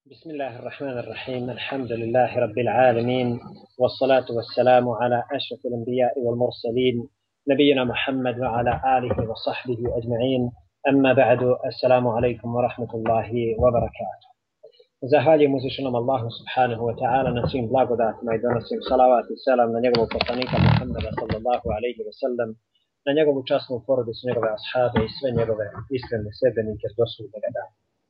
بسم الله الرحمن الرحيم. الحمد لله رب العالمين، والصلاة والسلام على أشرف الأنبياء والمرسلين نبينا محمد وعلى آله وصحبه أجمعين. أما بعد، السلام عليكم ورحمة الله وبركاته. Zahvaljujem uzvišenom Allahu subhanahu wa ta'ala na svim blagodatima i donosim salavat i selam na njegovog poslanika Muhammeda sallallahu alaihi wa sallam, na njegovu časnu porodicu, njegove ashabe i sve njegove iskrene sledbenike do sudnjega dana.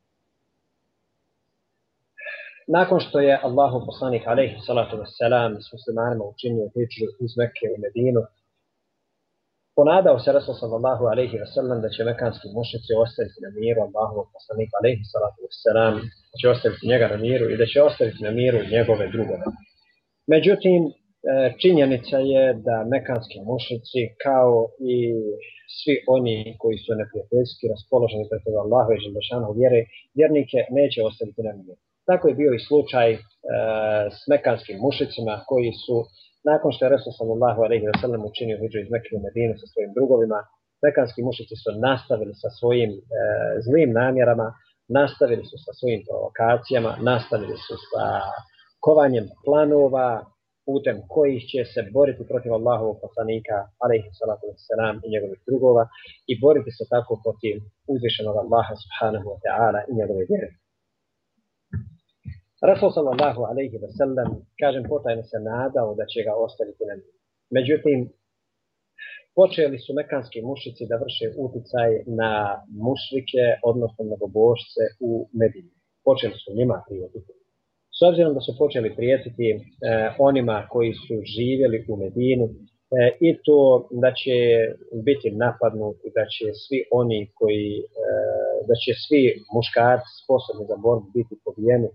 Nakon što je Allahov poslanik alejhi salatu vesselam s muslimanima učinio hidžru iz Mekke u Medinu, ponadao se Rasul sallallahu alejhi ve sellem da će mekanski mušrici ostaviti na miru Allahovog poslanika alejhi salatu vesselam, da će ostaviti njega na miru i da će ostaviti na miru njegove drugove. Međutim, činjenica je da mekanski mušrici, kao i svi oni koji su neprijateljski raspoloženi protiv Allahove i dželešanu vjere, vjernike neće ostaviti na miru. Tako je bio i slučaj s mekanskim mušricima koji su, nakon što je Resul sallallahu alejhi ve sellem učinio hidžru iz Mekke u Medinu sa svojim drugovima, mekanski mušrici su nastavili sa svojim zlim namjerama, nastavili su sa svojim provokacijama, nastavili su sa kovanjem planova putem kojih će se boriti protiv Allahovog poslanika alejhi salatu vesselam i njegovih drugova i boriti se tako protiv uzvišenog Allaha subhanahu wa ta'ala i njegove vjere. Rasul sallallahu alejhi ve sellem, kažem, potajno se nadao da će ga ostaviti na miru. Međutim, počeli su mekanski mušici da vrše uticaj na mušrike, odnosno mnogobožce u Medini. Počeli su njima prijetiti. S obzirom da su počeli prijetiti onima koji su živjeli u Medinu, i to da će biti napadnuti, da će svi oni da će svi muškarci sposobni za borbu biti pobijeni,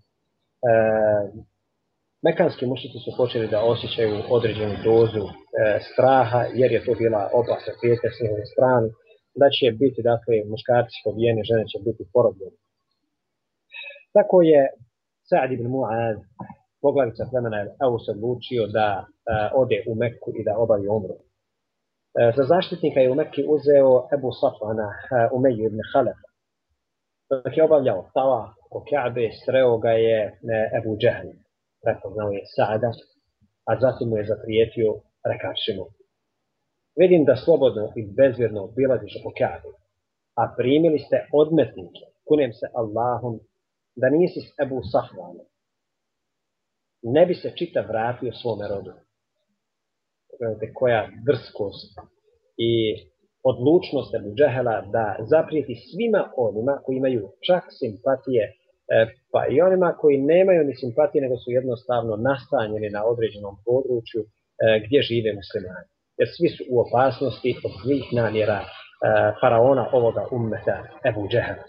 mekanski mušrici su počeli da osjećaju određenu dozu straha, jer je to bila opasna prijetnja s njihove strane, da će biti, dakle, muškarci pobijeni, žene će biti porobljene. Tako je Sa'd ibn Mu'az, poglavica plemena Aus, odlučio da ode u Mekku i da obavi umru. Za zaštitnika je u Mekki uzeo Ebu Safvana, Umeju ibn Halefa. Dok je obavljao tavaf oko Ka'be, sreo ga je Ebu Džehl, prepoznao je Sa'da, a zatim mu je zaprijetio rekavši mu: vidim da slobodno i bezvjerno obilaziš oko Ka'be, a primili ste odmetnike, kunem se Allahom, da nisi s Ebu Safvanom, ne bi se čitav vratio svome rodu. Gledajte koja drskost i odlučnost Ebu Džehela da zaprijeti svima onima koji imaju čak simpatije, pa i onima koji nemaju ni simpatije, nego su jednostavno nastanjeni na određenom području gdje žive muslimani. Jer svi su u opasnosti od zlih namjera faraona ovoga ummeta, Ebu Džehela.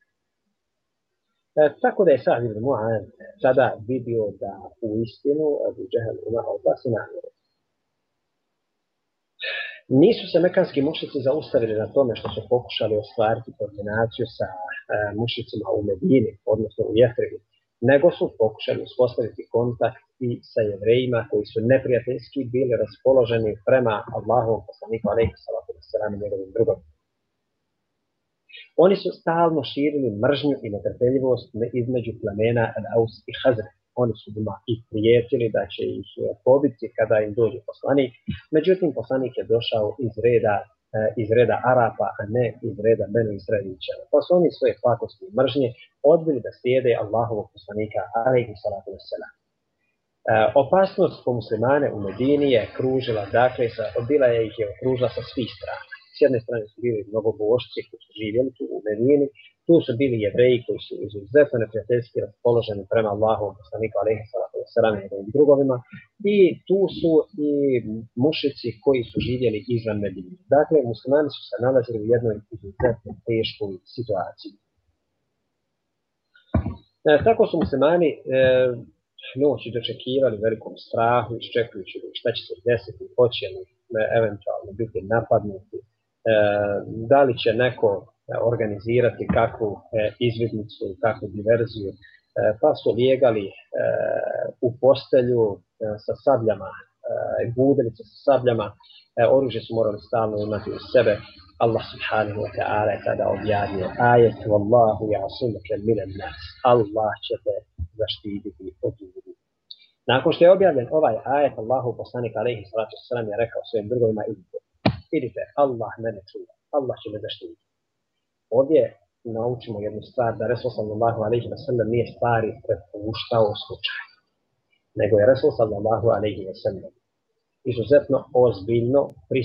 Tako da je Sa'd ibn Mu'az sada vidio da u istinu Ebu Džehel ima opasne namjere. Nisu se mekanski mušici zaustavili na tome što su pokušali ostvariti koordinaciju sa mušicima u Medini, odnosno u Jefribu, nego su pokušali uspostaviti kontakt i sa Jevrejima koji su neprijateljski bili raspoloženi prema Allahovom poslaniku alejhi salatu vesselam i njegovim drugovima. Oni su stalno širili mržnju i netrpeljivost između plemena Aus i Hazret. Oni su njima i prijetili da će ih pobiti kada im dođe poslanik. Međutim, poslanik je došao iz reda Arapa, a ne iz reda Benu Israelića. Pa su oni svoje pakosti i mržnje odbili da slijede Allahovog poslanika alejhi salatu vesselam. Opasnost po muslimane u Medini je kružila, dakle, ih je okružila sa svih strana. S jedne strane su bili mnogobožci koji su živjeli tu u Medini, tu su bili Jevreji koji su izuzetno neprijateljski raspoloženi prema Allahovom poslaniku alejhi salatu vesselam i njegovim drugovima, i tu su i mušici koji su živjeli izvan Medine. Dakle, muslimani su se nalazili u jednoj izuzetno teškoj situaciji. Tako su muslimani noći dočekivali velikom strahu, iščekujući šta će se desiti, hoće li eventualno biti napadnuti, da li će neko organizirati kakvu izvidnicu, kakvu diverziju, pa su lijegali u postelju sa sabljama, budili se sa sabljama, oružje su morali stalno imati uz sebe. Allah subhanahu wa ta'ala je tada objavio ajet: Wallahu ya'simuke minan nas. Allah će te zaštititi od ljudi. Nakon što je objavljen ovaj ajet, Allahu poslanik alejhi salatu vesselam je rekao svojim drugovima: idite, Allah mene čuva, Allah će me zaštititi. Ovdje naučimo jednu stvar, da Resul sallallahu alejhi ve sellem nije stvari prepuštao slučaju, nego je Resul sallallahu alejhi ve sellem izuzetno ozbiljno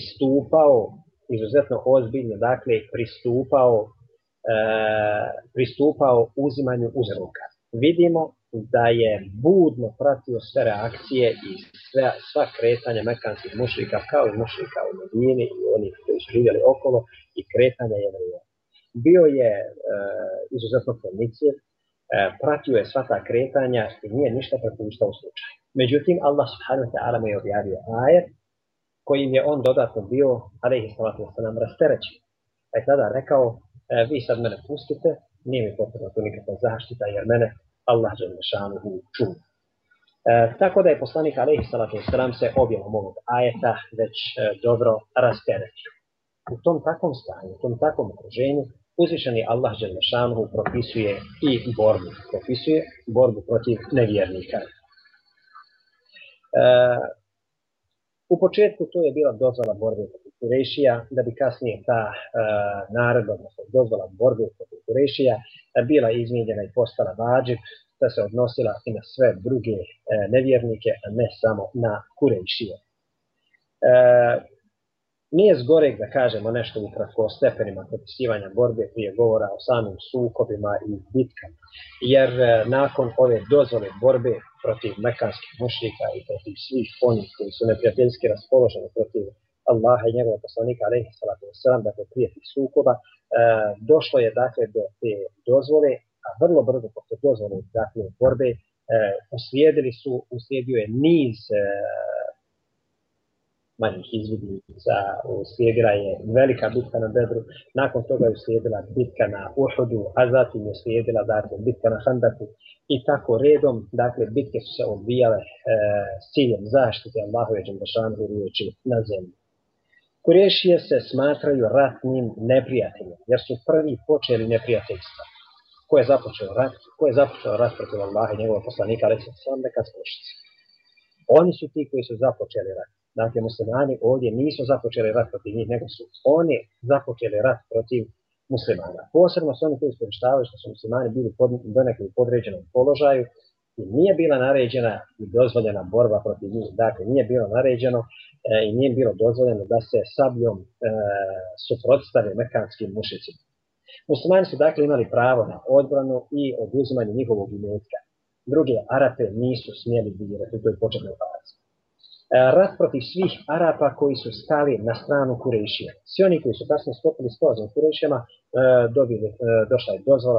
pristupao uzimanju uzroka. Vidimo da je budno pratio sve reakcije i sva kretanja mekanskih mušrika, kao i mušrika u Medini i onih koji su živjeli okolo, i kretanja Jevreja. Bio je izuzetno pronicljiv, pratio je sva ta kretanja i nije ništa prepuštao slučaju. Međutim, Allah subhanahu wa ta'ala mu je objavio ajet kojim je on dodatno bio, alejhi salatu vesselam, rasterećen. Pa je tada rekao: vi sad mene pustite, nije mi potrebna tu nikakva zaštita, jer mene Allah dželle šanuhu čuva. Tako da je poslanik alejhi salatu vesselam se objavom ovog ajeta već dobro rasteretio. U tom takvom stanju, u tom takvom okruženju, uzvišeni Allah dželle šanuhu propisuje borbu protiv nevjernika. U početku to je bila dozvola borbe protiv Kurešija, da bi kasnije ta naredba, odnosno dozvola borbe protiv Kurešija, bila izmijenjena i postala vadžib, da se odnosila i na sve druge nevjernike, a ne samo na Kurešije. Nije zgoreg da kažemo nešto ukratko o stepenima propisivanja borbe prije govora o samim sukobima i bitkama, jer nakon ove dozvole borbe protiv mekanskih mušrika i protiv svih onih koji su neprijateljski raspoloženi protiv Allaha i njegovog poslanika alejhi salatu vesselam, dakle prije tih sukoba, došlo je dakle do te dozvole, a vrlo brzo posle dozvole dakle borbe uslijedio je niz manjih izvidnica, uslijedila je velika bitka na Bedru, nakon toga je uslijedila bitka na Uhudu, a zatim je uslijedila dakle bitka na Handaku i tako redom, dakle bitke su se odvijale s ciljem zaštite Allahove dželle šanuhu riječi na zemlji. Kurešije se smatraju ratnim neprijateljem, jer su prvi počeli neprijateljstva. Ko je započeo rat? Ko je započeo rat protiv Allaha i njegovog poslanika alejhi salatu vesselam? Oni su ti koji su započeli rat. Dakle, muslimani ovdje nisu započeli rat protiv njih, nego su oni započeli rat protiv muslimana. Posebno su oni koji iskorištavaju što su muslimani bili donekle u podređenom položaju i nije bila naređena i dozvoljena borba protiv njih. Dakle, nije bilo naređeno i nije bilo dozvoljeno da se sabljom suprotstave mekanskim mušicima. Muslimani su dakle imali pravo na odbranu i oduzimanje njihovog imetka. Druge Arape nisu smjeli dirati u toj početnoj fazi. Rat protiv svih Arapa koji su stali na stranu Kurešija. Svi oni koji su kasnije sklopili sporazum s Kurešijama, došla je dozvola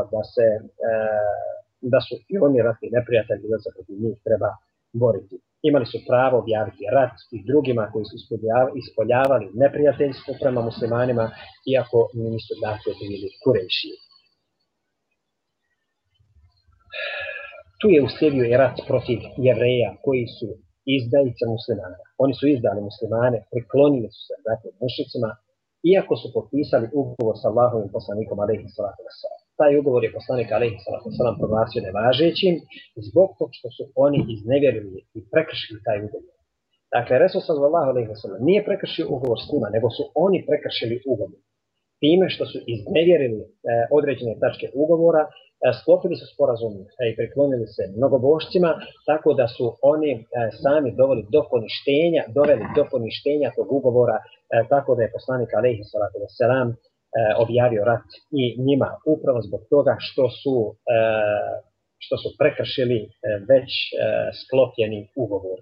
da su i oni ratni neprijatelji, da se protiv njih treba boriti. Imali su pravo objaviti rat i drugima koji su ispoljavali neprijateljstvo prema muslimanima, iako nisu dakle bili Kurešiji. Tu je uslijedio i rat protiv Jevreja koji su izdajice muslimana. Oni su izdali muslimane, priklonili su se dakle mušicima, iako su potpisali ugovor sa Allahovim poslanikom alejhi salatu vesselam. Taj ugovor je poslanik alejhi salatu vesselam proglasio nevažećim zbog toga što su oni iznevjerili i prekršili taj ugovor. Dakle, Resul sallallahu alejhi ve sellem nije prekršio ugovor s njima, nego su oni prekršili ugovor. Time što su iznevjerili određene tačke ugovora, sklopili su sporazum i priklonili se mnogobošcima, tako da su oni sami doveli do poništenja tog ugovora, tako da je poslanik alejhi salatu vesselam objavio rat i njima upravo zbog toga što su prekršili već sklopljeni ugovor.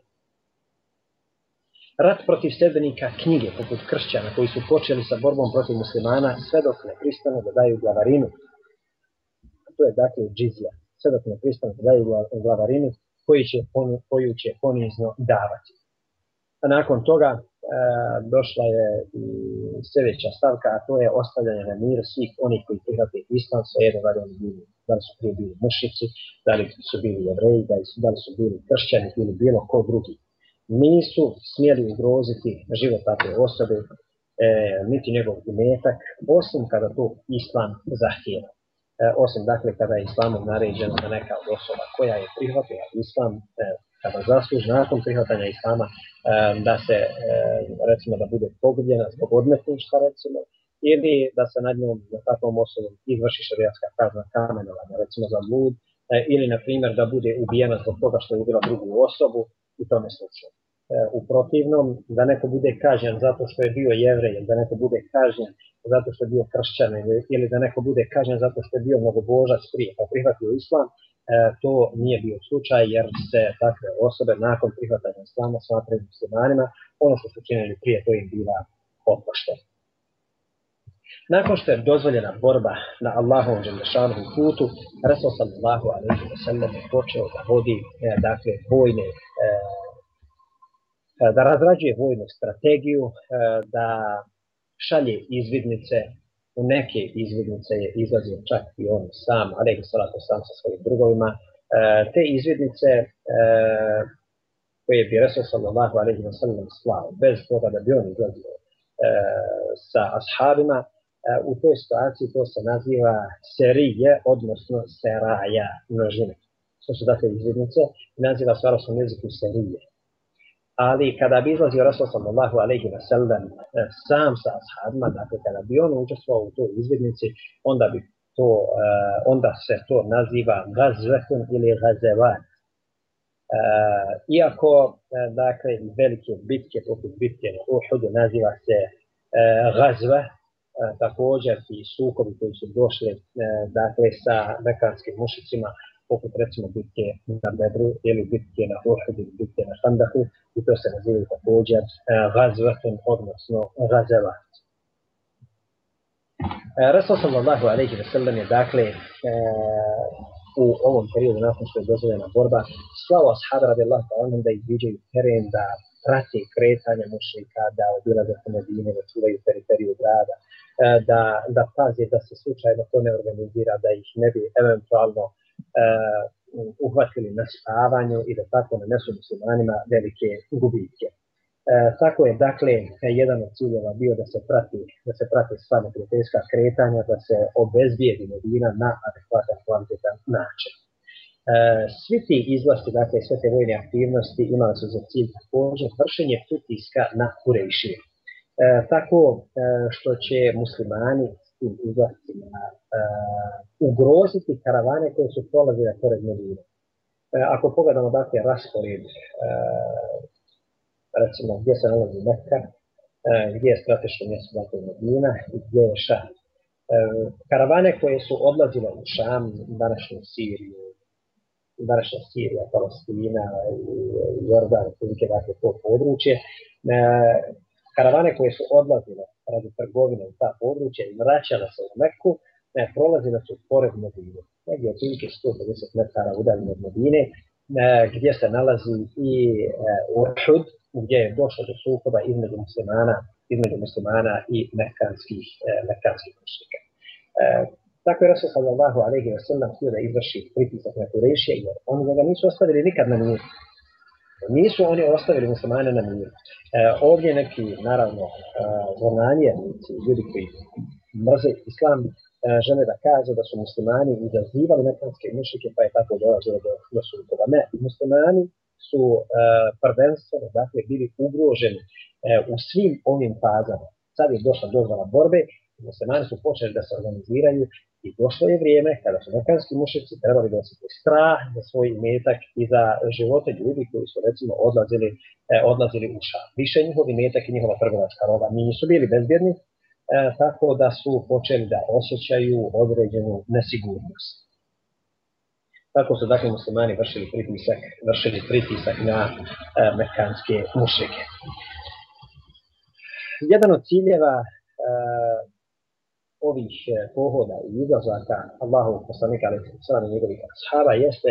Rat protiv sledbenika knjige, poput kršćana koji su počeli sa borbom protiv muslimana sve dok ne pristanu da daju glavarinu. To je dakle džizija. Sve dok ne pristanu da daju glavarinu koju će ponizno davati. A nakon toga došla je sljedeća stavka, a to je ostavljanje na mir svih onih koji prihvate islam, svejedno da li su prije bili mušici, da li su bili Jevreji, da li su bili kršćani ili bilo ko drugi. Nisu smjeli ugroziti život takve osobe, niti njegov imetak, osim kada to islam zahtijeva. osim dakle kada je islamom naređeno da neka od osoba koja je prihvatila islam, kada zasluži nakon prihvatanja islama, da se recimo da bude pogubljena zbog odmetništva recimo, ili da se nad njom za takvom osobom izvrši šerijatska kazna kamenovanja, recimo za blud, ili na primjer da bude ubijena zbog toga što je ubila drugu osobu i tome slično. U protivnom, da neko bude kažnjen zato što je bio Jevrej, da neko bude kažnjen zato što je bio kršćanin, ili da neko bude kažnjen zato što je bio mnogobožac prije pa prihvatio islam, to nije bio slučaj jer se takve osobe nakon prihvatanja islama smatraju muslimanima, ono što su činili prije to im biva oprošteno. Nakon što je dozvoljena borba na Allahovom dželešanovom putu, Rasul sallallahu alejhi ve sellem je počeo da vodi dakle vojne da razrađuje vojnu strategiju, da šalje izvidnice, u neke izvidnice je izlazio čak i on sam, alejhi salatu sam sa svojim drugovima. Te izvidnice koje bi Rasul sallallahu alejhi ve sellem slao, bez toga da bi on izlazio sa ashabima, u toj situaciji to se naziva serije, odnosno seraja, množine. To su dakle izvidnice, naziva se u arapskom jeziku serije. Ali kada bi izlazio Rasul sallallahu alejhi ve sellem sam sa ashabima, dakle kada bi on učestvovao u toj izvidnici, onda se to naziva gazvetun ili gazevat. Iako dakle velike bitke poput bitke na Uhudu naziva se gazve, također i sukobi koji su došli dakle sa mekanskim mušicima, poput recimo bitke na Bedru ili bitke na Uhudu ili bitke na Handaku, i to se naziva također gazvetun, odnosno gazevat. Rasul sallallahu alejhi ve sellem je dakle u ovom periodu nakon što je dozvoljena borba slao ashaba radijallahu ta'ala anhum da izviđaju teren, da prate kretanje mušrika, da obilaze Medine, da čuvaju periferiju grada, da paze da se slučajno to ne organizira, da ih ne bi eventualno uhvatili na spavanju i da tako nanesu muslimanima velike gubitke. Tako je dakle jedan od ciljeva bio da se prati sva neprijateljska kretanja, da se obezbijedi Medina na adekvatan kvalitetan način. Svi ti izlasti, dakle sve te vojne aktivnosti imali su za cilj također vršenje pritiska na Kurejšije. Tako što će muslimani s tim izlastima ugroziti karavane koje su prolazile pored Medine. Ako pogledamo dakle raspored recimo gdje se nalazi Mekka, gdje je strateško mjesto dakle Medina i gdje je Šam. Karavane koje su odlazile u Šam, današnju Sirija, Palestina i Jordan, dakle to područje, karavane koje su odlazile radi trgovine u ta područja i vraćale se u Mekku, prolazile su pored Medine, negdje otprilike 150 metara udaljeno od Medine, gdje se nalazi i Uhud, gdje je došlo do sukoba između muslimana i mekanskih mušrika. Tako je Rasul sallallahu alejhi ve sellem htio da izvrši pritisak na Kurejšije, jer oni ga nisu ostavili nikad na miru. Nisu oni ostavili muslimane na miru. Ovdje neki, naravno, zvornanjernici, ljudi koji mrze islam, žele da kaže da su muslimani izazivali mekanske mušrike, pa je tako dolazilo do sukoba. Ne, muslimani su prvenstveno dakle bili ugroženi u svim ovim fazama. Sad je došla dozvola borbe, muslimani su počeli da se organiziraju i došlo je vrijeme kada su mekanski mušrici trebali da osjeti strah za svoj imetak i za živote ljudi koji su recimo odlazili u Šam. Više njihov imetak i njihova trgovačka roba nisu bili bezbjedni, tako da su počeli da osjećaju određenu nesigurnost. Tako su dakle muslimani vršili pritisak na mekanske mušrike. Jedan od ciljeva ovih pohoda i izlazaka Allahovog poslanika alejhi selam i njegovih ashaba jeste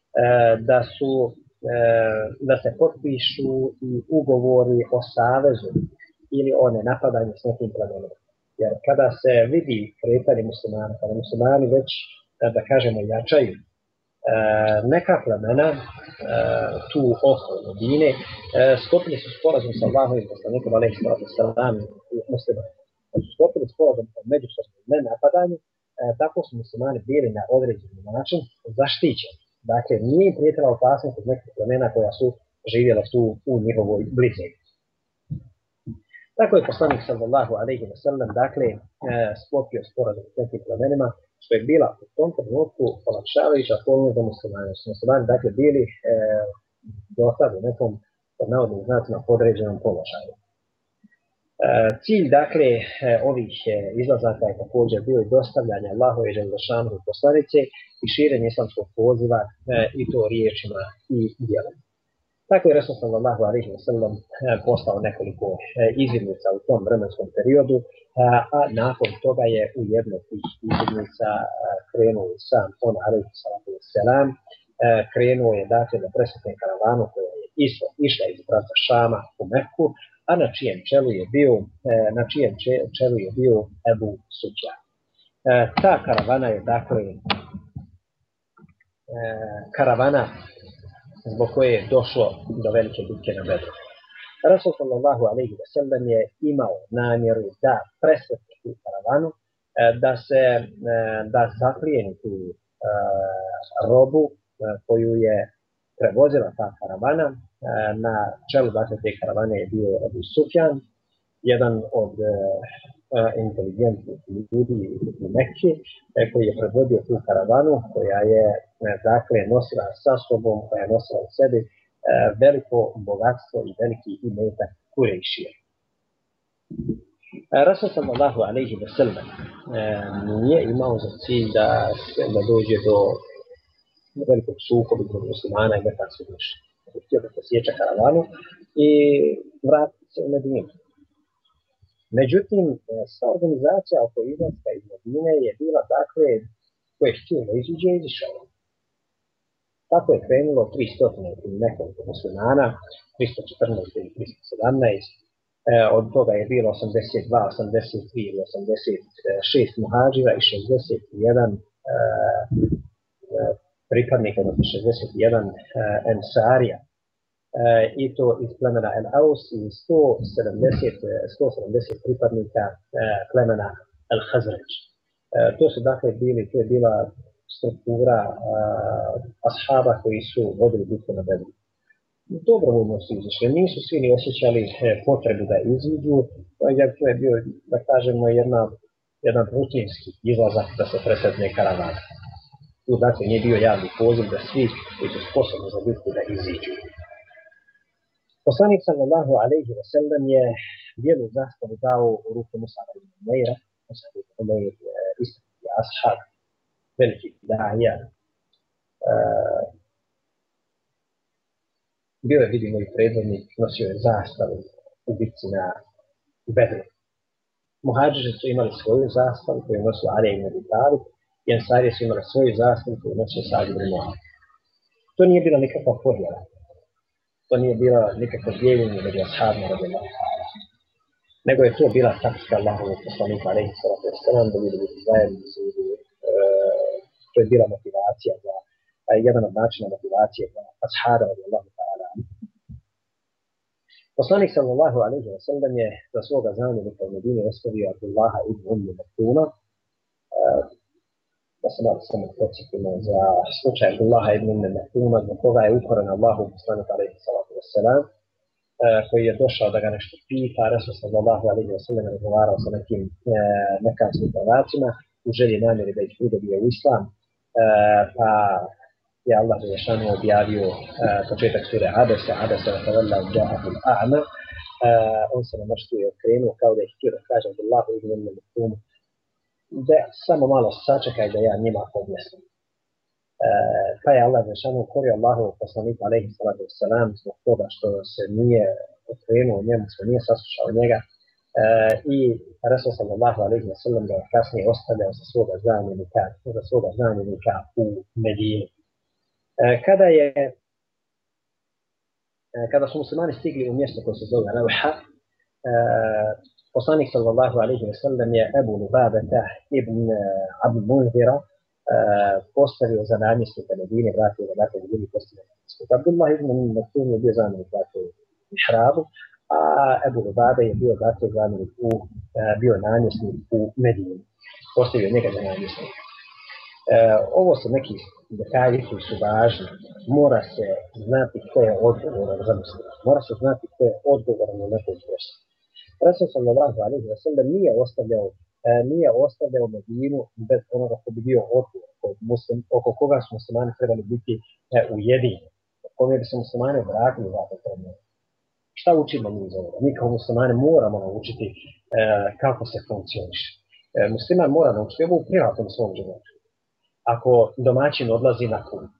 da se potpišu i ugovori o savezu ili o nenapadanju s nekim plemenima. Jer kada se vidi kretanje muslimana, kada muslimani već, da kažemo, jačaju, neka plemena tu oko Medine sklopili su sporazum sa Allahovim poslanikom alejhi selam i muslimani. Su sklopili sporazum o međusobnom nenapadanju, tako su muslimani bili na određeni način zaštićeni. Dakle, nije im prijetila opasnost od nekih plemena koja su živjela tu u njihovoj blizini. Tako je poslanik sallallahu alejhi ve sellem dakle sklopio sporazum s nekim plemenima, što je bila u tom trenutku olakšavajuća okolnost za muslimane. Muslimani dakle bili do sada u nekom pod navodnim znacima podređenom položaju. Cilj dakle ovih izlazaka je također bio i dostavljanje Allahove dželešanu poslanice i širenje islamskog poziva i to riječima i djelom. Tako je Resul sallallahu alejhi ve sellem poslao nekoliko izvidnica u tom vremenskom periodu, a nakon toga je u jednu od tih izvidnica krenuo i sam on alejhi salatu vesselam, krenuo je dakle da presretne karavanu koja je isto išla iz pravca Šama u Meku, a na čijem čelu je bio Ebu Sufjan. Ta karavana je dakle karavana zbog koje je došlo do velike bitke na Bedru. Rasul sallallahu alejhi ve sellem je imao namjeru da presretne tu karavanu, da zaplijeni tu robu koju je prevozila ta karavana. Na čelu dakle te karavane je bio Ebu Sufjan, jedan od inteligentnih ljudi u Mekki, koji je predvodio tu karavanu, koja je dakle nosila sa sobom, koja je nosila u sebi veliko bogatstvo i veliki imetak Kurejšije. Rasul sallallahu alejhi ve sellem nije imao za cilj da dođe do velikog sukoba između muslimana i mekanskog mušlika. Htio da posjeća karavanu i vratiti se u Medinu. Međutim, sva organizacija oko izlaska iz Medine je bila dakle koje je htio da iziđe i izišao. Tako je krenulo 300 i nekoliko muslimana, 314 ili 317, od toga je bilo 82, 83 ili 86 muhadžira i 61 pripadnika, odnosno 61 ensarija, i to iz plemena El Aus i 170 pripadnika plemena El Hazreć. To je bila struktura ashaba koji su vodili bitku na Bedru. Dobrovoljno su izašli, nisu svi ni osjećali potrebu da iziđu, jer to je bio, da kažemo, jedan rutinski izlazak da se presretne karavana. Tu dakle nije bio javni poziv da svi koji su sposobni za bitku da iziđu. Poslanik sallallahu alejhi ve sellem je bijelu zastavu dao u ruku Musaba ibn Umeira. Musab ibn Umeir je istaknuti ashab, veliki da'ija. Bio je, vidimo, i predvodnik, nosio je zastavu u bitci na Bedru. Muhadžiri su imali svoju zastavu koju je nosio Ali ibn Abi Talib, i ensarije su imali svoju zastavu koju je nosio Sa'd ibn Mu'adh. To nije bila nikakva podjela. To nije bila nikakvo dijeljenje među ashabima radijallahu ta'ala, nego je to bila taktika Allahovog poslanika alejhi salatu vesselam da ljudi budu zajednici. To je bila motivacija za jedan od načina motivacije za ashabe radijallahu ta'ala. Poslanik sallallahu alejhi ve sellem je za svoga zamjenika u Medini ostavio Abdullaha ibn Maktuma. Da se malo samo podsjetimo za slučaj Abdullaha ibn Maktuma, zbog koga je ukoran Allahu poslanik alejhi salatu vesselam, koji je došao da ga nešto pita. Resul sallallahu alejhi ve sellem razgovarao sa nekim mekanskim prvacima u želji namjeri da ih pridobije u islam, pa je Allah dželešanu objavio početak sure Abesa wa tawalla ja'ahu al-a'ma. On se namrštio okrenuo kao da je htio da kaže Abdullahu ibn Maktum da samo malo sačekaj da ja njima objasnim. Pa je Allah dželešanu ukorio Allahov poslanika alejhi salatu vesselam zbog toga što se nije okrenuo njemu, što nije saslušao njega, i Resul sallallahu alejhi ve sellem ga kasnije ostavljao za svoga zamjenika u Medini. Kada su muslimani stigli u mjesto koje se zove Rawha, poslanik sallallahu alejhi ve sellem je Ebu Lubabata ibn Abd Munzira postavio za namjesnika Medine, vratio ga dakle u drugi postavljeni namjesnik. Abdullah ibn Maktum je bio zamjenik dakle u Mihrabu, a Ebu Lubabe je bio dakle zamjenik bio namjesnik u Medini. postavio njega za namjesnika. Ovo su neki detalji koji su važni. Mora se znati ko je odgovoran za muslima. Mora se znati ko je odgovoran na nekog posla. Rasul sallallahu alejhi ve sellem nije ostavljao Medinu bez onoga ko bi bio odgovoran, oko koga su muslimani trebali biti ujedinjeni, kome bi se muslimani vratili u ovakvom problemu. Šta učimo mi iz ovoga? Mi kao muslimani moramo naučiti kako se funkcioniše. Musliman mora naučiti ovo u privatnom svom životu. Ako domaćin odlazi na put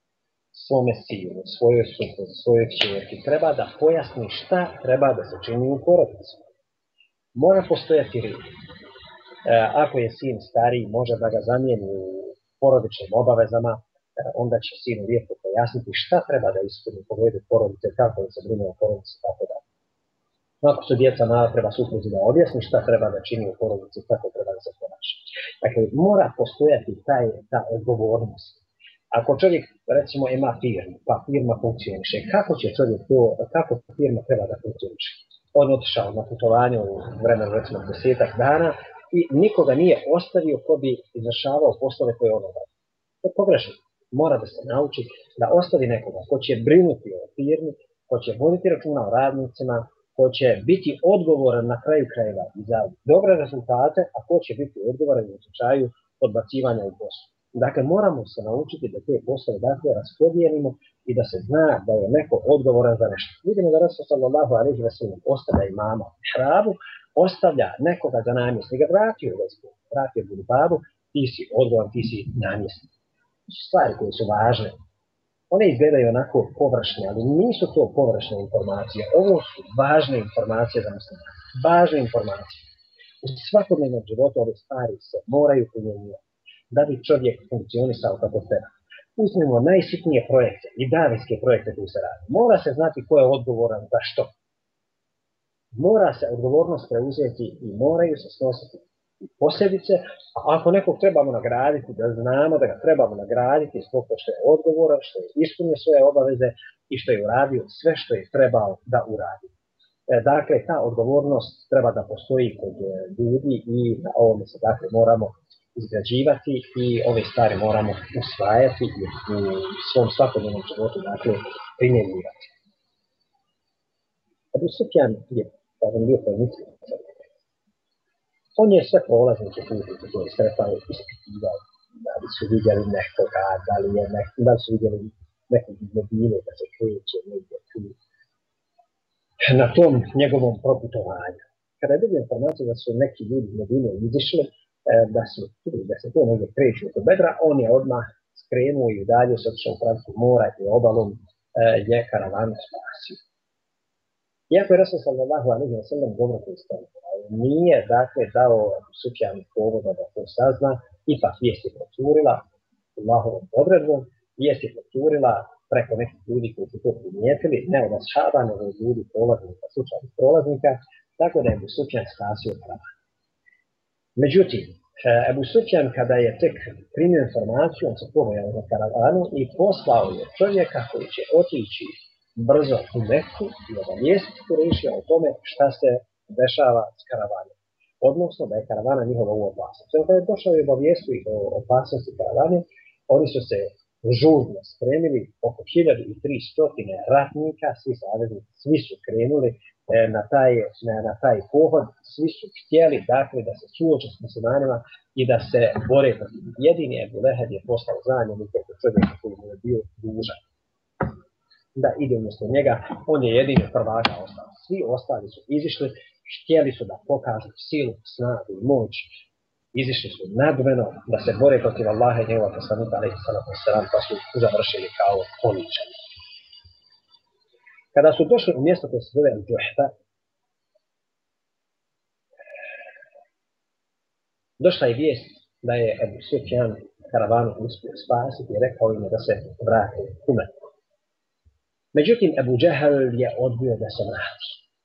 svome sinu, svojoj supruzi, svojoj kćerki, treba da pojasni šta treba da se čini u porodici. Mora postojati red. Ako je sin stariji, može da ga zamijeni u porodičnim obavezama, onda će sinu lijepo pojasniti šta treba da ispuni u pogledu porodice, kako da se brine o porodici, tako da. Ako su djeca mala, treba supruzi da objasni šta treba da čini u porodici, kako treba da se ponaša. Dakle, mora postojati ta odgovornost. Ako čovjek, recimo, ima firmu, pa firma funkcioniše, kako firma treba da funkcioniše? On otišao na putovanje u vremenu, recimo, 10 dana i nikoga nije ostavio ko bi izvršavao poslove koje on obavlja. To je pogrešno. Mora da se nauči da ostavi nekoga ko će brinuti o firmi, ko će voditi računa o radnicima, ko će biti odgovoran na kraju krajeva za dobre rezultate, a ko će biti odgovoran u slučaju odbacivanja u poslu. Dakle, moramo se naučiti da te poslove raspodijelimo i da se zna da je neko odgovoran za nešto. Vidimo da Rasul sallallahu alejhi ve sellem ostavlja imama u hrabu, ostavlja nekoga za namjesnika, vratio budu babu, ti si odgovoran, ti si namjesnik. To su stvari koje su važne. One izgledaju onako površne, ali nisu to površne informacije. Ovo su važne informacije za muslimane. Važne informacije. U svakodnevnom životu ove stvari se moraju primjenjivati da bi čovjek funkcionisao kako treba. Uzmimo najsitnije projekte i davijske projekte koji se radi. Mora se znati ko je odgovoran za što. Mora se odgovornost preuzeti i moraju se snositi posljedice, a ako nekog trebamo nagraditi, da znamo da ga trebamo nagraditi zbog toga što je odgovoran, što je ispunio svoje obaveze i što je uradio sve što je trebao da uradi. Dakle, ta odgovornost treba da postoji kod ljudi i na ovome se dakle moramo izgrađivati i ove stvari moramo usvajati i u svom svakodnevnom životu dakle primjenjivati. Ebu Sufjan je, kažem, lijepo mislio. On je sve prolaznike putnike koji je sretao ispitivao, da li su vidjeli nekoga, da li su vidjeli nekog iz Medine da se kreće negdje tu. Na tom njegovom proputovanju. Kada je dobio informaciju da su neki ljudi iz Medine izišli, da se to negdje kreću oko Bedra, on je odmah skrenuo i udalje se otišao u pravcu mora i obalom je karavanu spasio. Iako je Rasul sallallahu alejhi ve sellem dobro konstatovao, nije dakle dao Sufjanu povoda da to sazna, ipak vijest je procurila Allahovom odredbom, vijest je procurila preko nekih ljudi koji su to primijetili, ne od ashaba, nego od ljudi prolaznika, slučajnih prolaznika, tako da je Ebu Sufjan spasio karavan. Međutim, Ebu Sufjan kada je tek primio informaciju, on se povojao na karavanu i poslao je čovjeka koji će otići brzo u Meku i obavijestiti Kurejšija o tome šta se dešava s karavanom. Odnosno da je karavana njihova u opasnosti. Kada je došao i obavijestio o opasnosti karavane, oni su se žurno spremili, oko 1300 ratnika, svi saveznici, svi su krenuli na taj pohod, svi su htjeli dakle da se suoče s muslimanima i da se bore protiv. Jedini Ebu Leheb je poslao zamjenika kod čovjeka koji mu je bio dužan da ide umjesto njega, on je jedini prvaka ostao. Svi ostali su izišli, htjeli su da pokažu silu, snagu i moć, izišli su nadmeno da se bore protiv Allaha i njegova poslanika alejhi salatu vesselam, pa su završili kao poničeni. Kada su došli u mjesto koje se zove Al-Juhfa, došla je vijest da je Ebu Sufjan karavanu uspio spasiti i rekao im da se vrate u Meku. Međutim, Ebu Džehel je odbio da se vrati.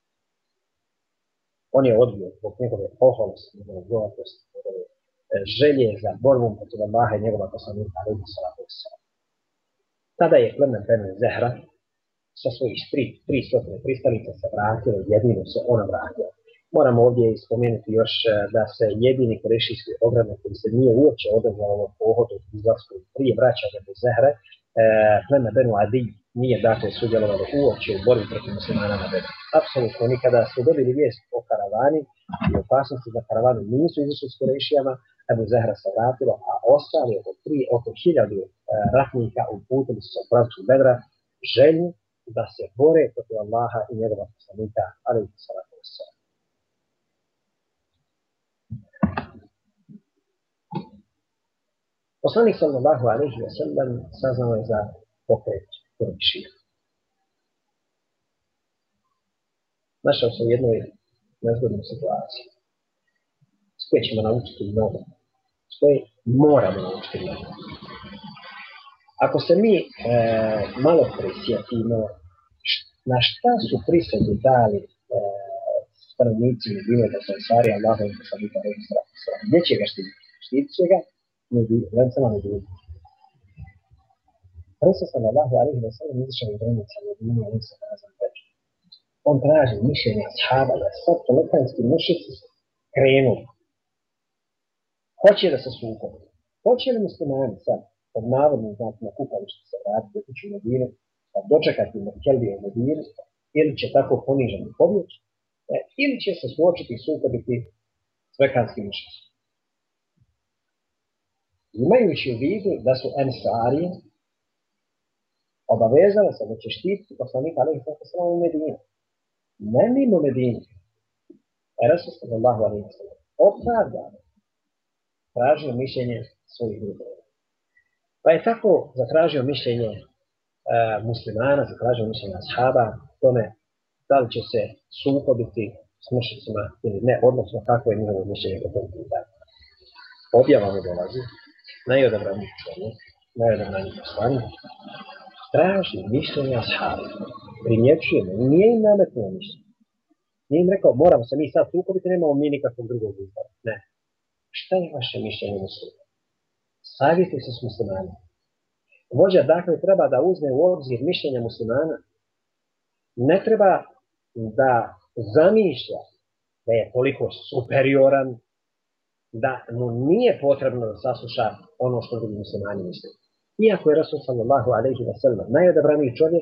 On je odbio zbog njegove oholosti, njegove gorkosti, njegove želje za borbom protiv Allaha i njegova poslanika alejhi salatu vesselam. Tada je plemen Benu Zehra sa svojih 300 pristalica se vratilo, jedino se ona vratila. Moramo ovdje spomenuti još da se jedini kurešijski ogranak koji se nije uopće odazvao ovom pohodu izlasku prije vraćanja do Zehre, pleme Benu Adi nije dakle sudjelovalo uopće u borbi protiv muslimana na Bedru. Apsolutno nikada su dobili vijest o karavani i opasnosti za karavanu nisu izišli s Kurešijama, Ebu Zehra se vratilo, a ostali oko 1000 ratnika uputili su se u pravcu Bedra želju da se bore protiv Allaha i njegova poslanika, alejhi salatu vesselam. Poslanik sallallahu alejhi ve sellem saznao je za pokret Kurešija. Našao se u jednoj nezgodnoj situaciji s koje ćemo naučiti mnogo, s koje moramo naučiti mnogo. Ako se mi malo prisjetimo na šta su prisegu dali stanovnici Medine da se Ensari Allahovog poslanika alejhi salatu vesselam, gdje će ga štititi? Štitit će ga vencama Medine. Resul sallallahu alejhi ve sellem izišao iz granica Medine i on se nazvan Bedr. On traži mišljenje ashaba da sad tolekranski mušici krenu. Hoće da se sukobe. Hoće li muslimani sad pod navodnim znacima kukavišta se vratiti u kuću Medine, da dočekati Merkelije u Medine, ili će tako poniženi pobjeći, ili će se suočiti sukobiti s vekanskim mušicom. Imajući u vidu da su Ensarije obavezale se da će štititi poslanika alejhi salatu vesselam u Medini. Ne mimo Medine. Resul sallallahu alejhi ve sellem opravdano tražio mišljenje svojih drugova. Pa je tako zatražio mišljenje muslimana, zatražio mišljenje ashaba, tome da li će se sukobiti s mušicima ili ne, odnosno kako je njihovo mišljenje po tom pitanju. Objava mu dolazi, najodabraniji čovjek, najodabraniji poslanik, traži mišljenje ashaba. Primjećujemo, nije im nametnuo mišljenje. Nije im rekao, moramo se mi sad sukobiti, nemamo mi nikakvog drugog izbora. Ne. Šta je vaše mišljenje muslima? Savjetuj se s muslimanima. Vođa dakle treba da uzme u obzir mišljenja muslimana. Ne treba da zamišlja da je toliko superioran, da mu nije potrebno da sasluša ono što drugi muslimani misle. Iako je Rasul sallallahu alejhi ve sellem najodabraniji čovjek,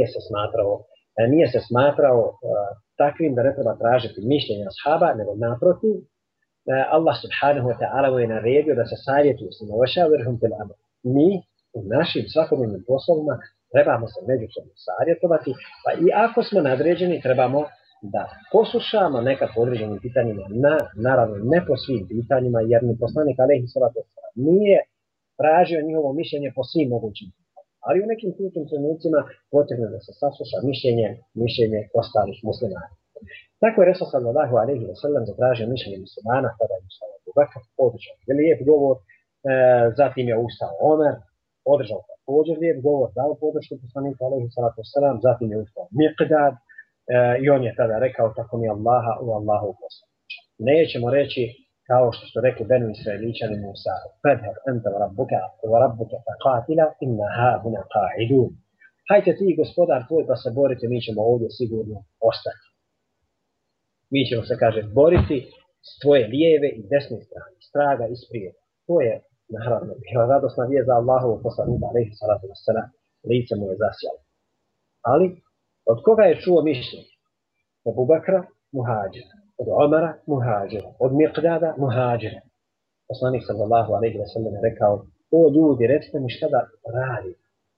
nije se smatrao takvim da ne treba tražiti mišljenja ashaba, nego naprotiv, Allah subhanahu wa ta'ala mu je naredio da se savjetuju s njima. Mi u našim svakodnevnim poslovima trebamo se međusobno savjetovati, pa i ako smo nadređeni trebamo da poslušamo neka po određenim pitanjima, naravno ne po svim pitanjima, jer ni poslanik alejhi salatu vesselam nije tražio njihovo mišljenje po svim mogućim pitanjima. Ali u nekim ključnim trenucima potrebno da se sasluša mišljenje ostalih muslimana. Tako je Resul sallallahu alejhi ve sellem zatražio mišljenje muslimana, tada je ustao Abu Bakr, održao lijep govor, zatim je ustao Omer, održao također lijep govor, dao podršku poslanika alejhi salatu vesselam, zatim je ustao Miqdad, i on je tada rekao tako mi Allaha u Allahu poslaniče. Nećemo reći kao što su rekli Benu Israeličani Musa, fadhhab anta wa rabbuka faqatila inna hahuna qa'idun. Hajte ti gospodar tvoj pa se borite, mi ćemo ovdje sigurno ostati. Mi ćemo se, kaže, boriti s tvoje lijeve i desne strane, straga i sprijeda. To je naravno bila radosna vijest za Allahovu poslanika alejhi salatu vesselam, lice mu je zasjalo. Ali od koga je čuo mišljenje? Od Abu Bakra, muhađira. Od Omara, muhađira. Od Miqdada, muhađira. Poslanik sallallahu alejhi ve sellem je rekao, o ljudi, recite mi šta da radi.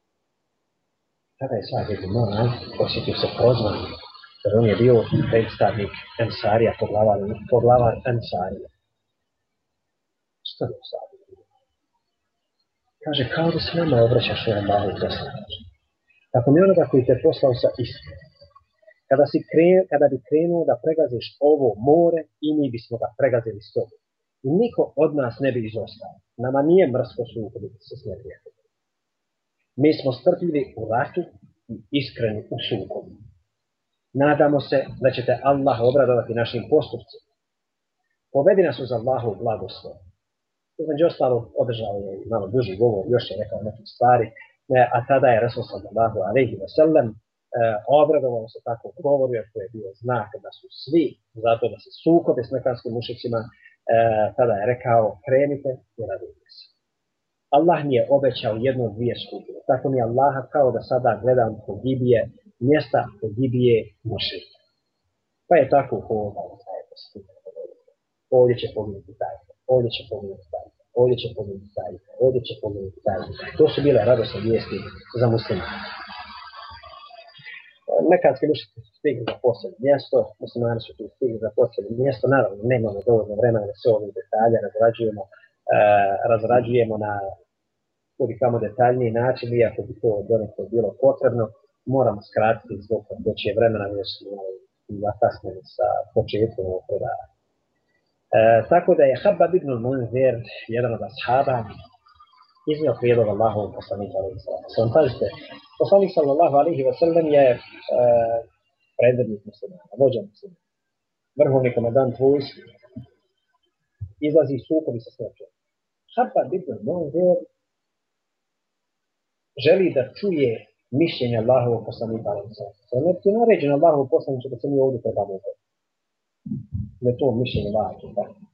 Tada je svaki moral osjetio se prozvan, jer on je bio predstavnik Ensarija, poglavar Ensarija. Što je sad? Kaže, kao da se nama obraćaš u Allahu poslaniče. Tako mi onoga koji te poslao sa istinom. Kada bi krenuo da pregaziš ovo more, i mi bismo ga pregazili s tobom. I niko od nas ne bi izostao. Nama nije mrsko sukobiti se s neprijateljima. Mi smo strpljivi u ratu i iskreni u sukobu. Nadamo se da će te Allah obradovati našim postupcima. Povedi nas uz Allahov blagoslov. Između ostalog održao je malo duži govor, još je rekao neke stvari, a tada je Rasul sallallahu alejhi ve sellem obradovalo se tako govoru, jer to je bio znak da su svi zato da se sukobe s mekanskim mušicima, tada je rekao krenite i radite se. Allah mi je obećao jednu od dvije skupine. Tako mi je Allaha kao da sada gledam pogibije, mjesta pogibije mušika. Pa je tako hodao taj postupak. Ovdje će poginuti taj, ovdje će poginuti taj, ovdje će poginuti taj, ovdje će poginuti taj. To su bile radosne vijesti za muslimane. Mekanski mušici su stigli za posljednje mjesto, muslimani su tu stigli za posljednje mjesto, naravno nemamo dovoljno vremena da se ovih detalja razrađujemo na kudikamo detaljniji način, iako bi to donekle bilo potrebno, moramo skratiti zbog doći vremena jer smo zakasnili sa početkom ovog predavanja. Tako da je Habab ibn Munzir, jedan od ashaba, iznio prijedlog Allahovog poslanika alejhi sallam. Pazite, poslanik sallallahu alejhi ve sellem je predvodnik muslimana, vođa muslimana, vrhovni komandant vojske, izlazi iz sukobi sa smrćom. Habab ibn Munzir želi da čuje mišljenje Allahovog poslanika alejhi sallam. Jer je naređeno Allahovog poslanika da se mi ovdje trebamo uzeti. Da je to mišljenje važno.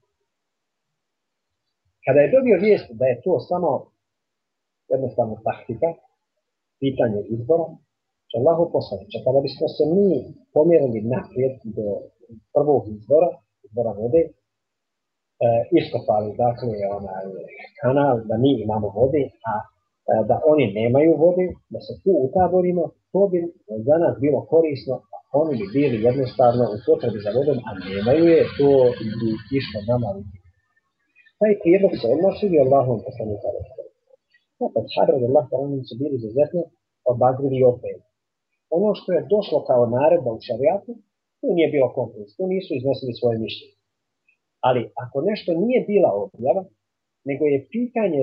Kada je dobio vijest da je to samo jednostavno taktika, pitanje izbora, će Allahov poslanik, kada bismo se mi pomjerili naprijed do prvog izbora vode, iskopali dakle kanal da mi imamo vode, a da oni nemaju vode, da se tu utaborimo, to bi za nas bilo korisno, a oni bi bili jednostavno u potrebi za vodom, a nemaju je, to bi išlo nama. Taj prijedlog se odnosili Allahovom poslanika. Opet, Hadrod Allah su bili izuzetno obazrivi i opremni. Ono što je došlo kao naredba u šarijatu, to nije bilo kompromis, to nisu iznosili svoje mišljenje. Ali ako nešto nije bila objava, nego je pitanje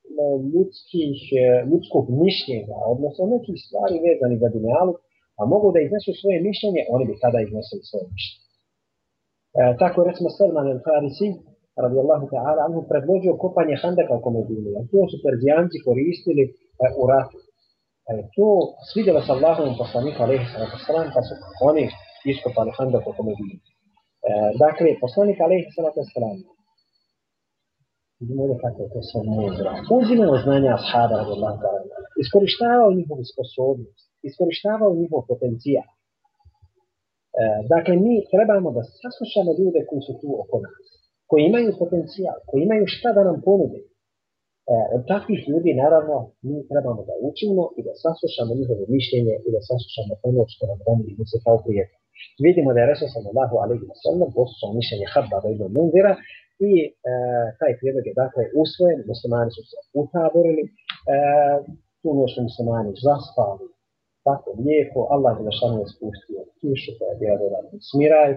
ljudskog mišljenja, odnosno nekih stvari vezanih za dunjalu, a mogu da iznesu svoje mišljenje, oni bi tada iznosili svoje mišljenje. Tako recimo Salman al-Farisi, radijallahu ta'ala, anhu predložio kopanje handaka u Komedini, a to su Perzijanci koristili u ratu. To svidjelo se Allahovom poslanika alejhi sallam, pa su oni iskopali handak u Komedini. Dakle, poslanik alejhi sallam, vidimo ovdje kako je to sve mudro. Uzimao znanja ashaba, radijallahu ta'ala, iskorištavao njihovu sposobnost, iskorištavao njihov potencijal. Dakle, mi trebamo da saslušamo ljude koji su tu oko nas, koji imaju potencijal, koji imaju šta da nam ponude. Od takvih ljudi, naravno, mi trebamo da učimo i da saslušamo njihovo mišljenje i da saslušamo ono što nam ponudi da se kao prijatelj. Vidimo da je Resul sallallahu alejhi ve sellem poslušao mišljenje Hababa ibn Munzira i taj prijedlog je dakle usvojen, muslimani su se utaborili, tu su muslimani zaspali, tako lijepo, Allah je zašano spustio kišu koja je bila dodatno smiraj,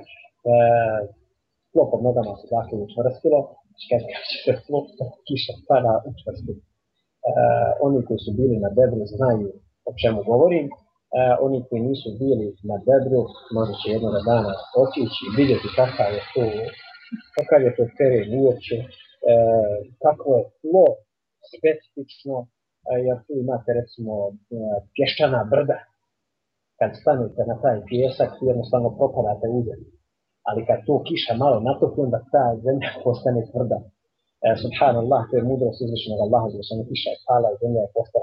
tlo pod nogama se dakle učvrstilo, kad će se tlo kiša pada učvrstiti. Oni koji su bili na Bedru znaju o čemu govorim, oni koji nisu bili na Bedru možda će jednog dana otići i vidjeti kakav je to teren uopće, kako je tlo specifično, jer tu imate recimo pješčana brda. Kad stanete na taj pjesak, jednostavno propadate u zemlju. Ali kad to kiša malo natopi, onda ta zemlja postane tvrda. Subhanallah, to je mudrost uzvišenog Allaha, uzvišenog kiša je pala i zemlja je postala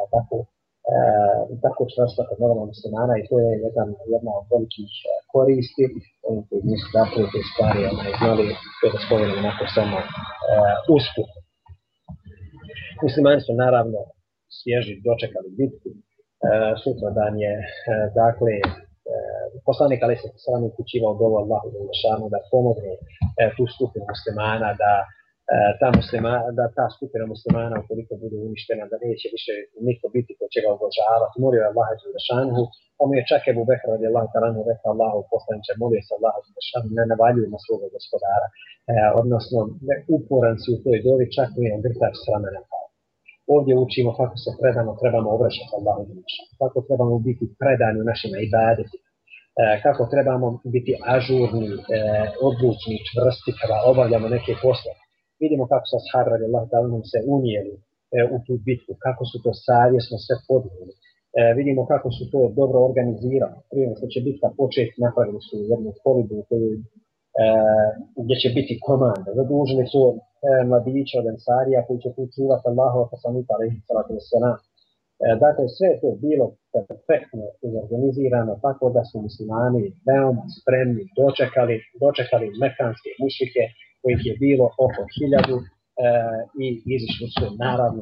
tako čvrsta kod nogama muslimana i to je jedna od velikih koristi. Oni koji nisu dakle te stvari znali, to da spomenem onako samo usput. Muslimani su naravno svježi dočekali bitku. Sutra dan je, dakle, poslanik alejhi sallam upućivao dovu Allahu da pomogne tu skupinu muslimana, da ta skupina muslimana, ukoliko bude uništena, da neće više niko biti ko će ga obožavati. Molio je Allaha dželešanu, pa mu je čak Ebu Bekr radijallahu ta'ala rekao Allahu poslaniče, molio se Allaha dželešanu, ne navaljuju svoga gospodara, odnosno uporan si u toj dovi, čak mu je grtač s ramena pao. Ovdje učimo kako se trebamo obraćati Allahu dželešanu, kako trebamo biti predani u našim ibadetima, kako trebamo biti ažurni, odlučni, čvrsti kada obavljamo neke poslove. Vidimo kako su ashabi radijallahu ta'ala se unijeli u tu bitku, kako su to savjesno sve podnijeli, Vidimo kako su to dobro organizirali. Prije nego što će bitka početi, napravili su jednu kolibu gdje će biti komanda. Zadužili su mladiće od Ensarija koji će tu čuvati Allahova poslanika alejhi salatu vesselam. Dakle, sve je to bilo perfektno organizirano, tako da su muslimani veoma spremni dočekali mekanske mušrike, kojih je bilo oko 1000 i izišli su naravno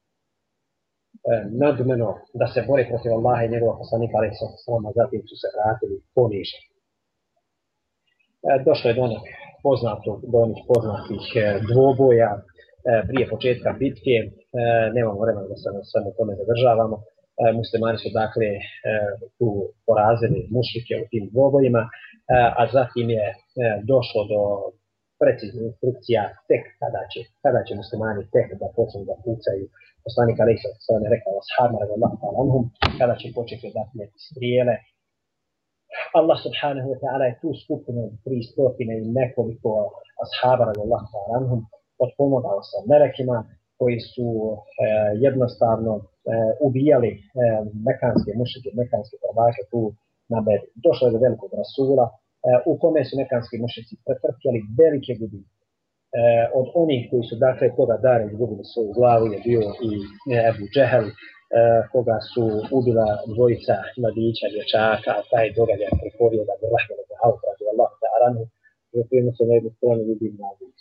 nadmeno da se bori protiv Allaha i njegova poslanika alejhi salatu vesselam, a zatim su se vratili poniženi. Došlo je do onih poznatih dvoboja prije početka bitke. Nemamo vremena da se samo tome zadržavamo. Muslimani su dakle tu porazili mušrike u tim dvobojima, a zatim je došlo do preciznih instrukcija tek kada će muslimani tek da počnu da pucaju. Poslanik alejhi salatu vesselam je rekao ashabima radijallahu ta'ala anhum kada će početi dakle strijele. Allah subhanahu wa ta'ala je tu skupinu 300 i nekoliko ashaba radijallahu ta'ala anhum potpomogao sa melekima koji su jednostavno ubijali mekanske mušrike, mekanske prvake tu na Bedru. Došlo je do velikog rasula u kome su mekanski mušrici pretrpjeli velike gubitke. Od onih koji su dakle toga dana izgubili svoju glavu je bio i Ebu Džehel, koga su ubila dvojica mladića, dječaka, a taj događaj pripovijeda Abdurrahman ibn Auf radijallahu ta'ala anhu, u kojem se na jednu stranu vidi mladić.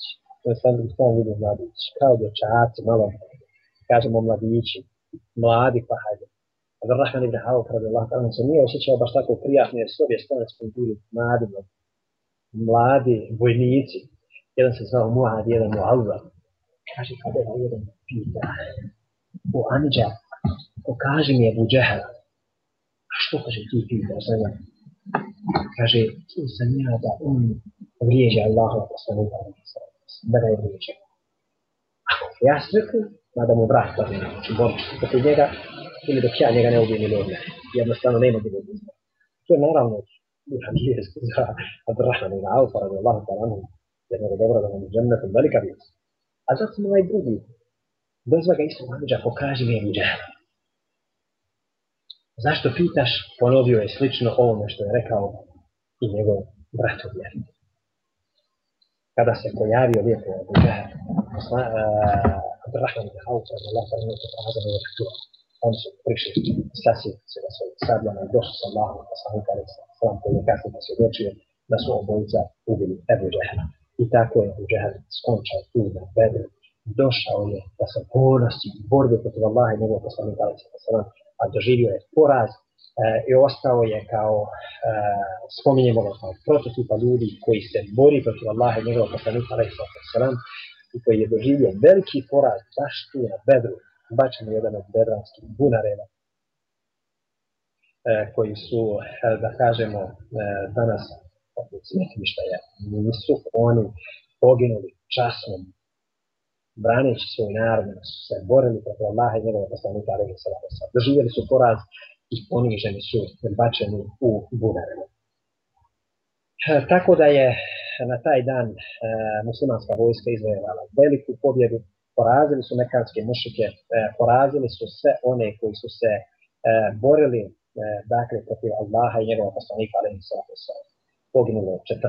Kao dječaci, malo, kažemo mladići, mladi pa hajde. Abdurrahman ibn Auf radijallahu ta'ala anhu se nije osjećao baš tako prijatno, jer s obje strane su bili mladi vojnici. Jedan se zvao Muad, jedan Muavva. Kaže, kada je jedan pita, o Anđa, pokaži mi Ebu Džehela. A što kaže ti pita za njega? Kaže, tu sam ja da on vrijeđa Allahova poslanika, da ga je vrijeđa. Ako ja sretnu, nada mu vrat da ne ću boriti protiv njega, ili dok ja njega ne ubijem ili on ne. Jednostavno nema drugog izbora. To je naravno vijest za Abdurrahman ibn Auf radijallahu ta'ala anhu, jednog dobra da vam u džennetu velika vijest. A zatim ovaj drugi, dozva ga isto Anđa, pokaži mi Ebu Džehela. Zašto pitaš? Ponovio je slično ovome što je rekao i njegov bratov vjernik. Kada se pojavio lijepo Ebu Džehel, Abdurrahman ibn Auf radijallahu ta'ala anhu pokazao je to. Oni su prišli sasjeti se na svojim sabljama i došli sa Allahom poslanika alejhi salatu vesselam koji je kasnije svjedočio da su obojica ubili Ebu Džehela. I tako je Ebu Džehel skončao tu na Bedru. Došao je da se ponosi borbe protiv Allaha i njegovog poslanika alejhi salatu vesselam, a doživio je poraz i ostao je kao, spominjemo ga kao prototipa ljudi koji se bori protiv Allaha i njegovog poslanika alejhi salatu vesselam i koji je doživio veliki poraz baš tu na Bedru, bačen jedan od bedranskih bunareva koji su, da kažemo, danas smetlištaja. Nisu oni poginuli časnom, braneći svoj narod, su se borili protiv Allaha i njegovog poslanika alejhi salatu vesselam. Doživjeli su poraz i poniženi su bačeni u bunareve. Tako da je na taj dan muslimanska vojska izvojevala veliku pobjedu. Porazili su mekanske mušrike, porazili su sve one koji su se borili dakle protiv Allaha i njegovog poslanika alejhi salatu vesselam. Poginulo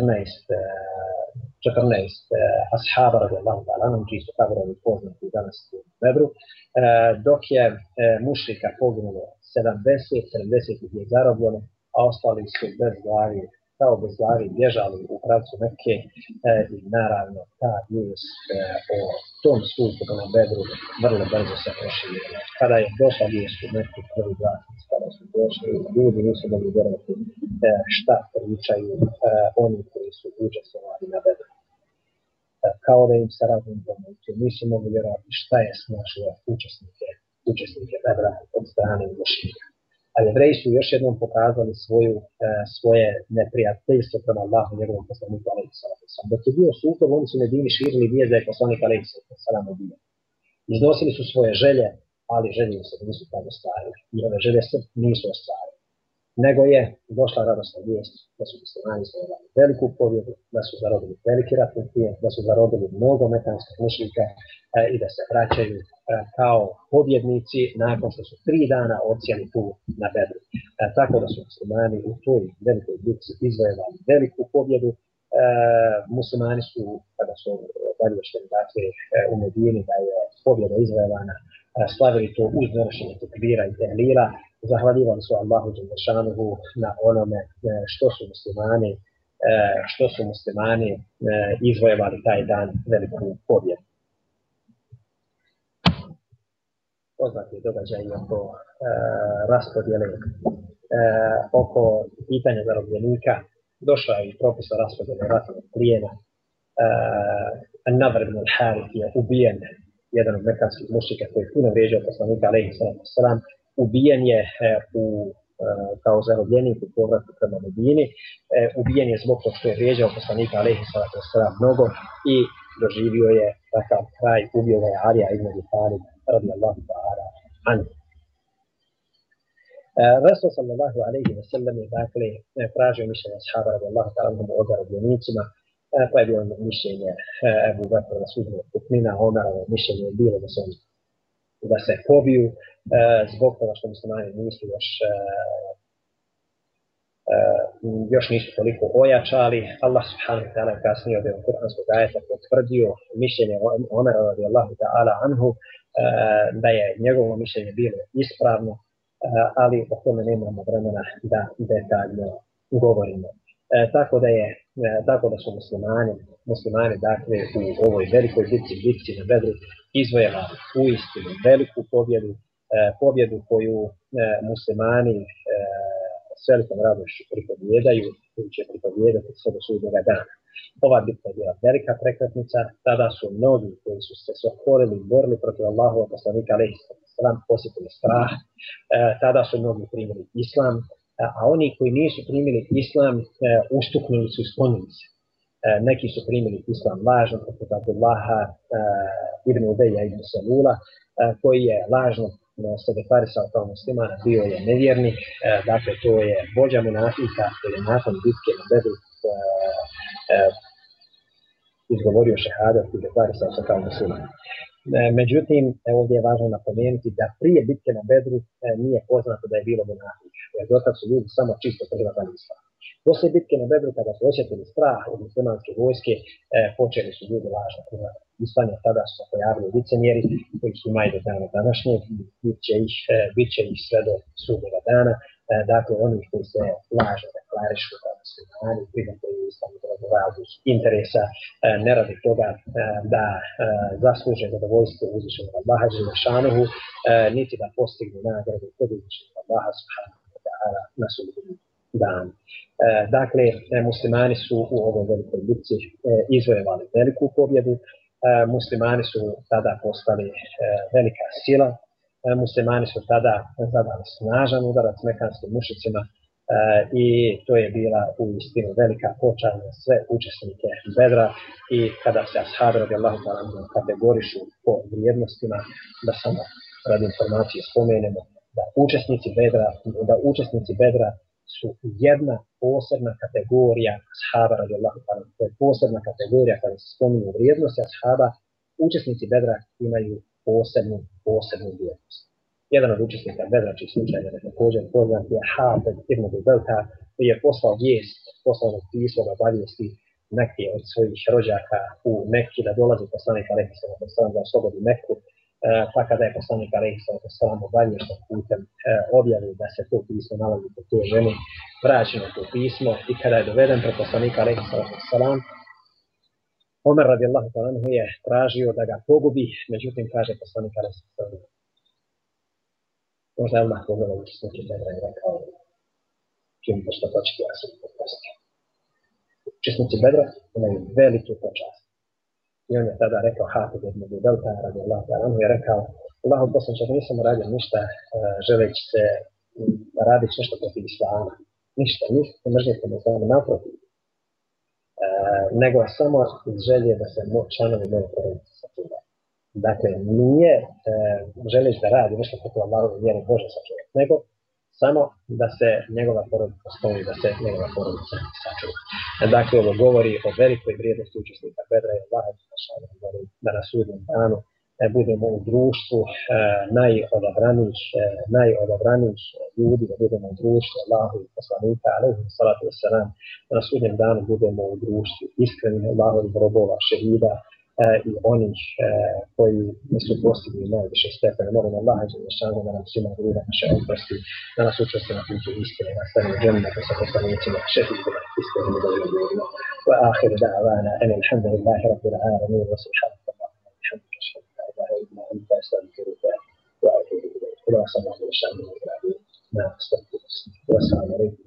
14 ashaba radijallahu ta'ala anhum, čiji su kabrovi poznati danas u Bedru, dok je mušrika poginulo 70 ih je zarobljeno, a ostali su bez glavi, kao bez glavi bježali u pravcu Mekke i naravno ta vijest o tom slučaju na Bedru vrlo brzo se proširila. Kada je došla vijest u Mekku prvi glasnici, kada su došli, ljudi nisu mogli vjerovati šta pričaju oni koji su učestvovali na Bedru. Kao da im se razumijemo, nisu mogli vjerovati šta je snašlo učesnike Bedra od strane mušrika. A Jevreji su još jednom pokazali svoje neprijateljstvo prema Allahu i njegovom poslaniku alejhi salatu vesselam. Dok je bio sukob, oni su Medini širili vijest da je poslanik alejhi salatu vesselam ubijen. Iznosili su svoje želje, ali želje se nisu tako ostvarili. I ove želje se nisu ostvarili. nego je došla radosna vijest da su muslimani izvojevali veliku pobjedu, da su zarobili veliki ratni plijen, da su zarobili mnogo mekanskih mušrika i da se vraćaju kao pobjednici nakon što su 3 dana odsjeli tu na Bedru. Tako da su muslimani u toj velikoj bitci izvojevali veliku pobjedu. Muslimani su, kada su obavješteni u Medini da je pobjeda izvojevana, slavili to uz donošenje tekbira i tehlila, zahvaljivali su Allahu dželešanuhu na onome što su muslimani izvojevali taj dan veliku pobjedu. Poznati događaj oko raspodjele, oko pitanja zarobljenika, došla je i propis o raspodjele ratnog plijena. An-Nadr ibn al-Harith je ubijen, jedan od mekanskih mušrika koji je puno vrijeđao poslanika alejhi selam, ubijen je kao zarobljenik u povratku prema Medini. Ubijen je zbog toga što je vrijeđao poslanika alejhi selam mnogo i doživio je takav kraj. Ubio ga je Alija ibn Abi Talib radijallahu ta'ala anhu. Rasul sallallahu alejhi ve sellem je dakle tražio mišljenje ashaba radijallahu ta'ala anhum o zarobljenicima, pa je bilo mišljenje Ebu Bekra da sudnje Tukmina, Omerovo mišljenje je bilo da se pobiju zbog toga što muslimani nisu još nisu toliko ojačali. Allah subhanahu wa ta'ala kasnije od kuranskog ajeta potvrdio mišljenje Omera radijallahu ta'ala anhu, da je njegovo mišljenje bilo ispravno, ali o tome nemamo vremena da detaljno govorimo. Tako da su muslimani dakle u ovoj velikoj bitci na Bedru izvojevali uistinu veliku pobjedu koju muslimani s velikom radošću pripovjedaju, koji će pripovjedati sve do sudnjega dana. Ova bitka je bila velika prekretnica, tada su mnogi koji su se sokorili i borili protiv Allahova poslanika alejhi selam osjetili strah, tada su mnogi primili islam, a oni koji nisu primili islam ustuknuli su i sklonili se. Neki su primili islam lažno, poput Abdullaha ibn Ubeja ibn Selula, koji je lažno se deklarisao kao musliman, bio je nevjernik, dakle to je vođa munafika koji je nakon bitke na Bedru izgovorio šehadat i deklarisao se kao musliman. Međutim, ovdje je važno napomenuti da prije bitke na Bedru nije poznato da je bilo munafika, jer dotad su ljudi samo čisto prihvatali islam. Poslije bitke na Bedru, kada su osjetili strah od muslimanske vojske, počeli su ljudi lažno prihvatati islam, tada su se pojavili licemjeri koji su imaju do dana današnjeg, bit će ih sve do sudnjega dana. Dakle, oni koji se lažno deklarišu kao muslimani, prihvataju islam iz raznih interesa, ne radi toga da zasluže zadovoljstvo uzvišenog Allaha dželešanuhu, niti da postignu nagradu kod uzvišenog Allaha subhanahu wa ta'ala na sudnjem danu. Dakle, muslimani su u ovoj velikoj bitci izvojevali veliku pobjedu. Muslimani su tada postali velika sila. Muslimani su tada zadali snažan udarac mekanskim mušicima i to je bila uistinu velika počast za sve učesnike Bedra. I kada se ashabi radijallahu ta'ala anhum kategorišu po vrijednostima, da samo radi informacije spomenemo da učesnici Bedra su jedna posebna kategorija ashaba radijallahu ta'ala. To je posebna kategorija kada se spominju vrijednosti ashaba. Učesnici Bedra imaju posebnu vrijednost. Jedan od učesnika Bedra, čiji slučaj je također poznat, je Hafid ibn Abi Belta, koji je poslao pismo da obavijesti neke od svojih rođaka u Mekki da dolazi poslanik alejhi selam da oslobodi Mekku. Pa kada je poslanik alejhi selam obaviješten putem objavio da se to pismo nalazi kod te žene, vraćeno to pismo i kada je doveden pred poslanika alejhi selam, Omer radijallahu ta'ala anhu je tražio da ga pogubi, međutim kaže poslanik alejhi selam, možda je odmah pogledao učesnike Bedra i rekao, činite što hoćete, ja sam popustio. Učesnici Bedra imaju veliku počast. I on je tada rekao, Hafid ibn Abi Belta radijallahu ta'ala anhu je rekao, Allahov poslanče, nisam uradio ništa želeći se raditi nešto protiv islama. Ništa, ne mržite me samo naprotiv. Nego samo iz želje da se članovi moje porodice sačuvaju. Dakle, nije želiš da radi nešto protiv Allahove vjere Bože sačuvati, nego samo da se njegova porodica spoji, da se njegova porodica sačuva. Dakle, ovo govori o velikoj vrijednosti učesnika Bedra i Allah da na sudnjem danu budemo u društvu najodabranijih ljudi, da budemo u društvu Allahu i poslanika, alejhi salatu vesselam, da na sudnjem danu budemo u društvu iskrenih Allahovih robova, šehida i onih koji su postigli najviše stepene. Molim Allaha dželešanu da nam svima grida naše oprosti, da nas učvrsti na putu istine, da stane u džennetu sa poslanicima, šehidima, iskrenim ljudima. Wa akhir da'wana alhamdulillahi rabbil alamin wa subhanallahi wa bihamdihi ashhadu an la ilaha illa anta astaghfiruka wa atubu ilayk. Wa sallallahu alaihi wa sallam. Wa assalamu alaikum